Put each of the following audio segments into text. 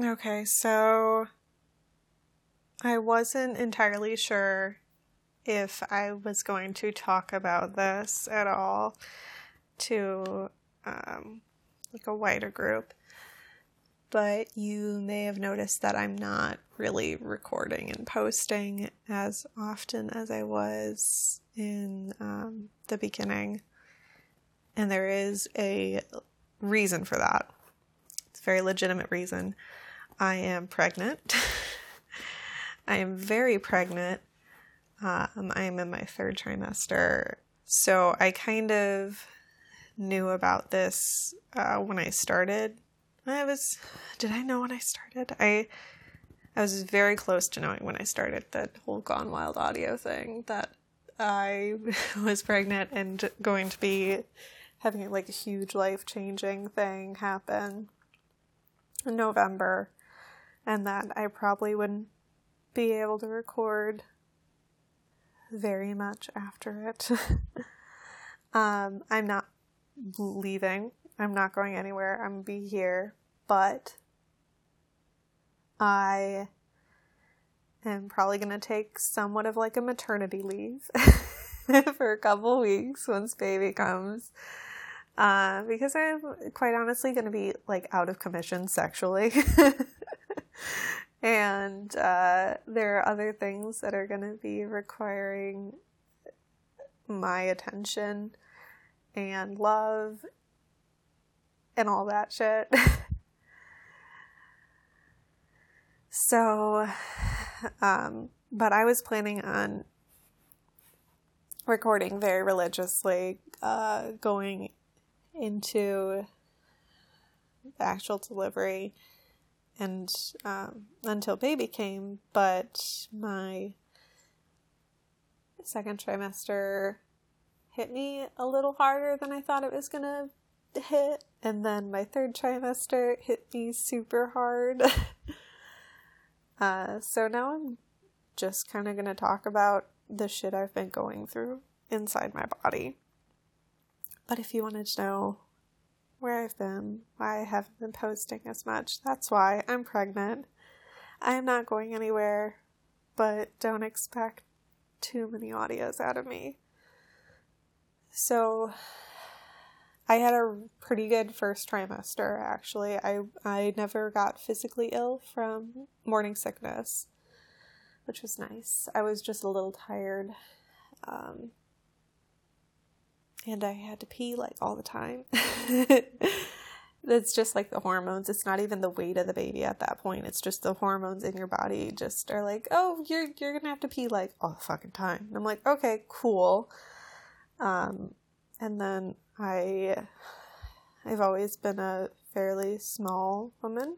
Okay, so I wasn't entirely sure if I was going to talk about this at all to like a wider group, but you may have noticed that I'm not really recording and posting as often as I was in the beginning, and there is a reason for that. It's a very legitimate reason. I am pregnant. I am very pregnant. I am in my 3rd trimester. So I kind of knew about this when I started. Did I know when I started? I was very close to knowing when I started that whole Gone Wild audio thing, that I was pregnant and going to be having like a huge life-changing thing happen in November, and that I probably wouldn't be able to record very much after it. I'm not leaving. I'm not going anywhere. I'm going to be here, but I am probably going to take somewhat of like a maternity leave for a couple weeks once baby comes. Because I'm quite honestly going to be like out of commission sexually. And there are other things that are going to be requiring my attention and love and all that shit. So, but I was planning on recording very religiously, going into the actual delivery and until baby came, but my 2nd trimester hit me a little harder than I thought it was gonna hit, and then my 3rd trimester hit me super hard. So now I'm just kind of gonna talk about the shit I've been going through inside my body. But if you wanted to know where I've been, why I haven't been posting as much, that's why. I'm pregnant. I am not going anywhere, but don't expect too many audios out of me. So I had a pretty good 1st trimester, actually. I never got physically ill from morning sickness, which was nice. I was just a little tired. And I had to pee like all the time. It's just like the hormones. It's not even the weight of the baby at that point. It's just the hormones in your body just are like, oh, you're gonna have to pee like all the fucking time. And I'm like, okay, cool. And then I've always been a fairly small woman.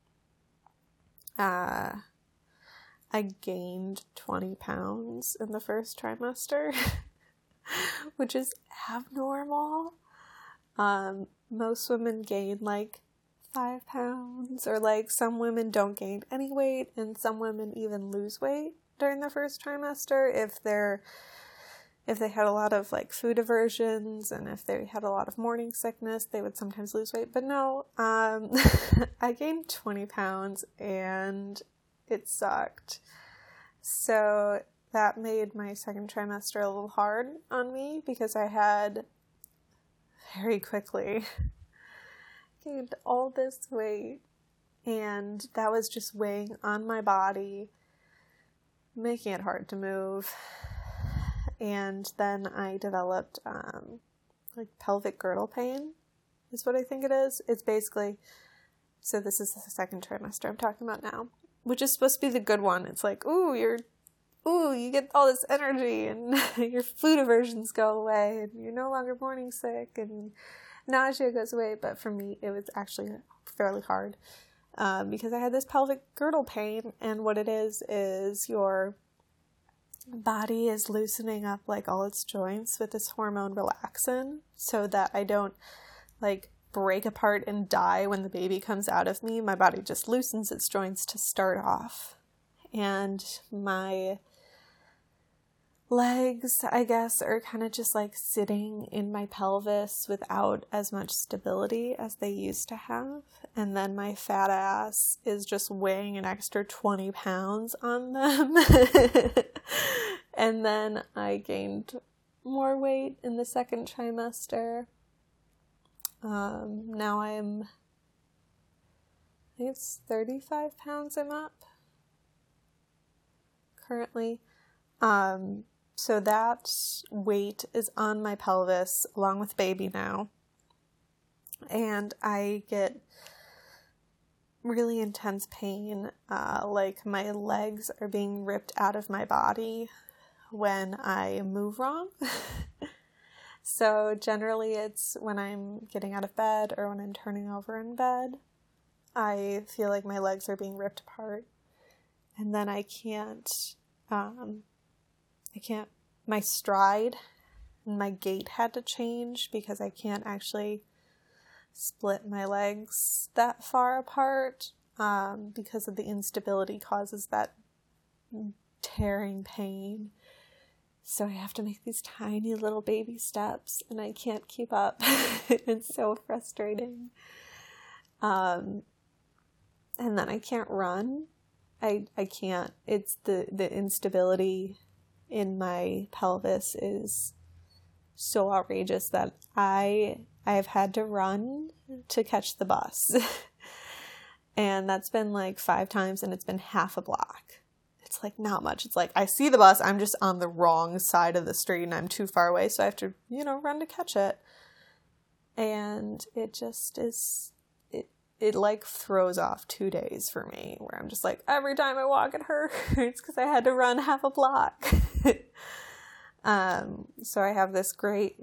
I gained 20 pounds in the 1st trimester. Which is abnormal. Most women gain like 5 pounds, or like some women don't gain any weight, and some women even lose weight during the 1st trimester if they had a lot of like food aversions, and if they had a lot of morning sickness, they would sometimes lose weight. But no, I gained 20 pounds and it sucked. So that made my 2nd trimester a little hard on me, because I had very quickly gained all this weight, and that was just weighing on my body, making it hard to move. And then I developed like pelvic girdle pain is what I think it is. It's basically, so this is the 2nd trimester I'm talking about now, which is supposed to be the good one. It's like, you get all this energy and your food aversions go away and you're no longer morning sick and nausea goes away. But for me, it was actually fairly hard because I had this pelvic girdle pain, and what it is your body is loosening up like all its joints with this hormone relaxin, so that I don't like break apart and die when the baby comes out of me. My body just loosens its joints to start off. And my legs, I guess, are kind of just like sitting in my pelvis without as much stability as they used to have. And then my fat ass is just weighing an extra 20 pounds on them. And then I gained more weight in the second trimester. Now I think it's 35 pounds I'm up currently. So that weight is on my pelvis along with baby now. And I get really intense pain, like my legs are being ripped out of my body when I move wrong. So generally it's when I'm getting out of bed or when I'm turning over in bed, I feel like my legs are being ripped apart. And then I can't, my stride and my gait had to change because I can't actually split my legs that far apart, because of the instability causes that tearing pain. So I have to make these tiny little baby steps and I can't keep up. It's so frustrating. And then I can't run. I can't. It's the instability in my pelvis is so outrageous that I have had to run to catch the bus. And that's been like 5 times and it's been half a block. It's like not much. It's like I see the bus, I'm just on the wrong side of the street and I'm too far away, so I have to, run to catch it. And it just is, it like throws off 2 days for me where I'm just like, every time I walk it hurts because I had to run half a block. So I have this great,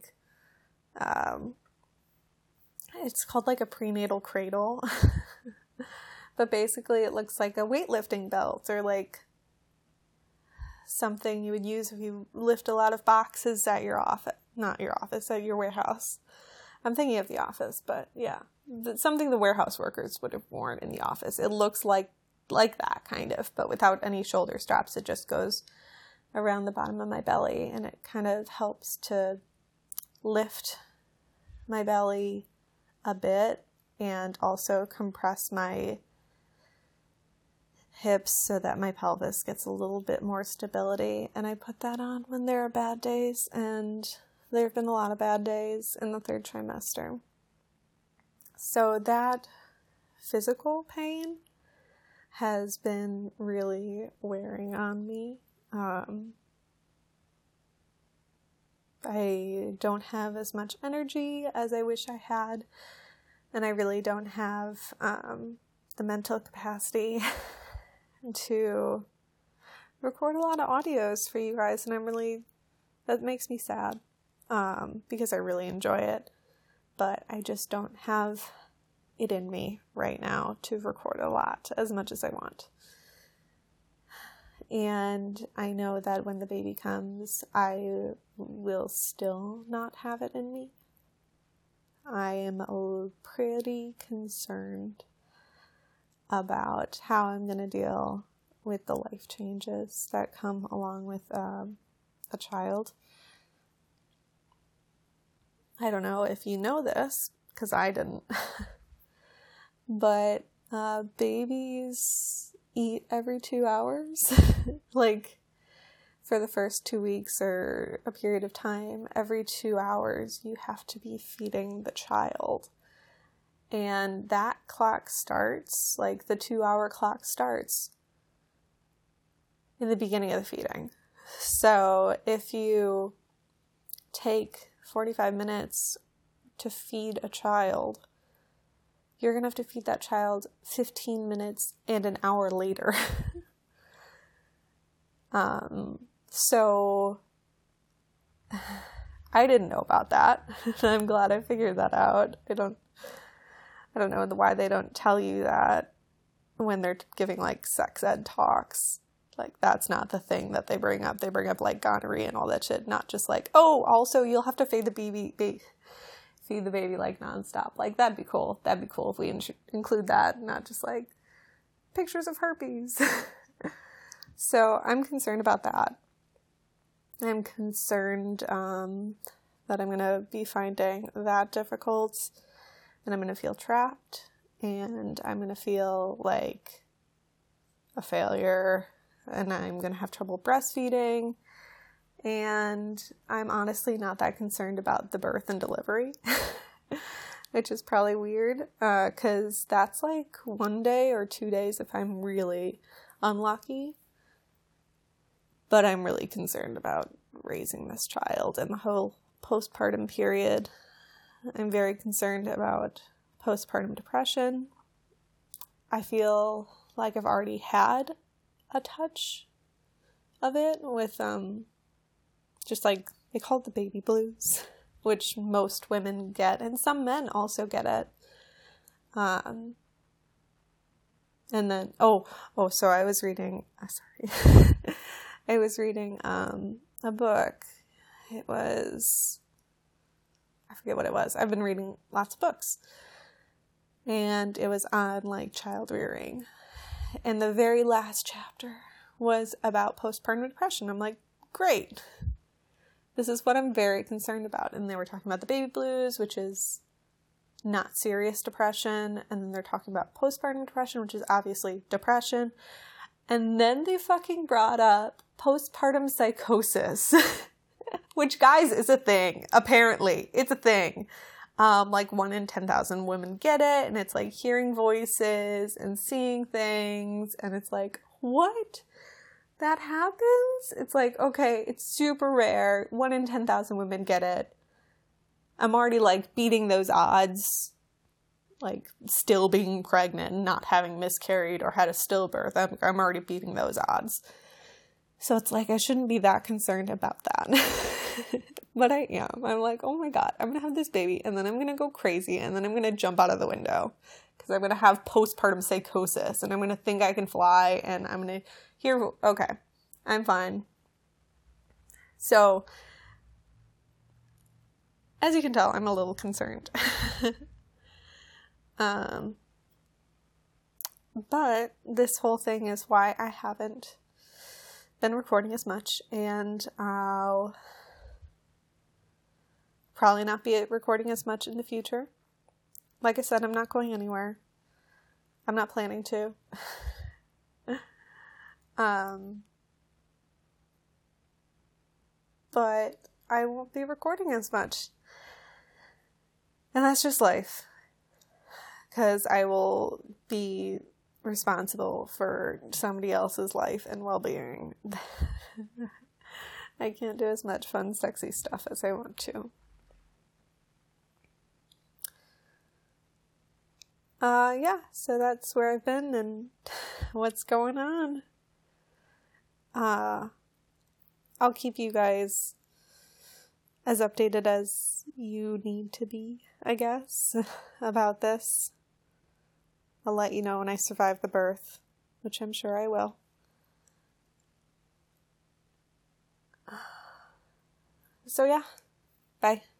it's called like a prenatal cradle. But basically it looks like a weightlifting belt or like something you would use if you lift a lot of boxes at your office. Not your office, at your warehouse. I'm thinking of the office, but yeah. Something the warehouse workers would have worn in the office. It looks like that kind of, but without any shoulder straps. It just goes around the bottom of my belly and it kind of helps to lift my belly a bit and also compress my hips so that my pelvis gets a little bit more stability. And I put that on when there are bad days, and there have been a lot of bad days in the 3rd trimester. So that physical pain has been really wearing on me. I don't have as much energy as I wish I had, and I really don't have the mental capacity to record a lot of audios for you guys, and that makes me sad, because I really enjoy it, but I just don't have it in me right now to record a lot as much as I want. And I know that when the baby comes, I will still not have it in me. I am pretty concerned about how I'm going to deal with the life changes that come along with a child. I don't know if you know this, because I didn't, but babies eat every 2 hours. Like, for the first 2 weeks or a period of time, every 2 hours you have to be feeding the child. And that clock starts, like the 2-hour clock starts in the beginning of the feeding. So if you take 45 minutes to feed a child, you're going to have to feed that child 15 minutes and an hour later. So I didn't know about that. I'm glad I figured that out. I don't know why they don't tell you that when they're giving like sex ed talks. Like, that's not the thing that they bring up. They bring up like gonorrhea and all that shit, not just like, oh, also you'll have to feed the baby like nonstop. Like, that'd be cool. That'd be cool if we include that, not just like pictures of herpes. So I'm concerned about that. I'm concerned that I'm going to be finding that difficult, and I'm going to feel trapped, and I'm going to feel like a failure, and I'm going to have trouble breastfeeding, and I'm honestly not that concerned about the birth and delivery, which is probably weird, because that's like 1 day or 2 days if I'm really unlucky. But I'm really concerned about raising this child and the whole postpartum period. I'm very concerned about postpartum depression. I feel like I've already had a touch of it with, just like, they call it the baby blues, which most women get, and some men also get it. And then, so I was reading, I was reading a book. It was, I forget what it was. I've been reading lots of books. And it was on, like, child rearing. And the very last chapter was about postpartum depression. I'm like, great. This is what I'm very concerned about. And they were talking about the baby blues, which is not serious depression. And then they're talking about postpartum depression, which is obviously depression. And then they fucking brought up postpartum psychosis, which, guys, is a thing. Apparently, it's a thing. Like 1 in 10,000 women get it, and it's like hearing voices and seeing things, and it's like, what? That happens? It's like, okay, it's super rare. 1 in 10,000 women get it. I'm already, like, beating those odds. Like, still being pregnant, not having miscarried or had a stillbirth. I'm already beating those odds. So it's like, I shouldn't be that concerned about that. But I am. I'm like, oh my God, I'm going to have this baby, and then I'm going to go crazy, and then I'm going to jump out of the window, because I'm going to have postpartum psychosis, and I'm going to think I can fly, and I'm going to hear, okay, I'm fine. So, as you can tell, I'm a little concerned. But this whole thing is why I haven't been recording as much, and I'll probably not be recording as much in the future. Like I said, I'm not going anywhere. I'm not planning to. But I won't be recording as much. And that's just life. Because I will be responsible for somebody else's life and well-being. I can't do as much fun, sexy stuff as I want to. So that's where I've been and what's going on. I'll keep you guys as updated as you need to be, I guess, about this. I'll let you know when I survive the birth, which I'm sure I will. So yeah, bye.